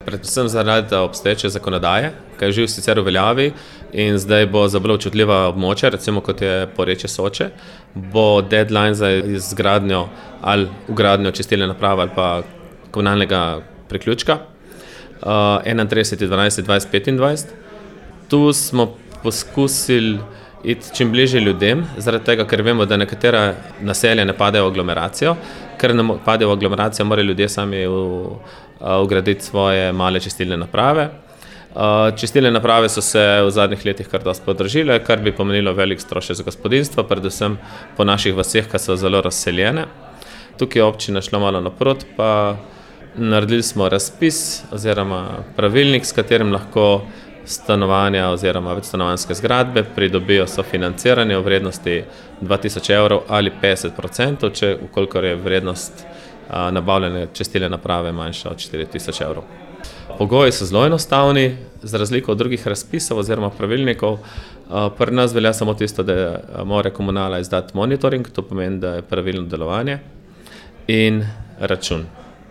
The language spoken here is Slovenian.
predvsem zaradi obstoječe zakonodaje, ki je že sicer v veljavi in zdaj bo za bolj občutljiva območja, recimo kot je porečje Soče, bo deadline za izgradnjo ali vgradnjo čistilne naprave ali pa komunalnega priključka 31.12.2025. Tu smo poskusili iti čim bližje ljudem, zaradi tega, ker vemo, da nekatera naselja ne padejo v aglomeracijo. Ker ne padejo v aglomeracijo, morajo ljudje sami vgraditi svoje male čistilne naprave. Čistilne naprave so se v zadnjih letih kar dosti podražile, kar bi pomenilo velik strošek za gospodinjstvo, predvsem po naših vaseh, ki so zelo razseljene. Tukaj je občina šla malo naproti, pa naredili smo razpis oziroma pravilnik, s katerim lahko stanovanja oziroma večstanovanjske zgradbe pridobijo sofinanciranje v vrednosti 2000 evrov ali 50%, če ukolikor je vrednost nabavljene čistilne naprave manjša od 4000 evrov. Pogoji so zelo enostavni, za razliko od drugih razpisov oziroma pravilnikov. Pri nas velja samo tisto, da mora komunala izdati monitoring, to pomeni, da je pravilno delovanje in račun.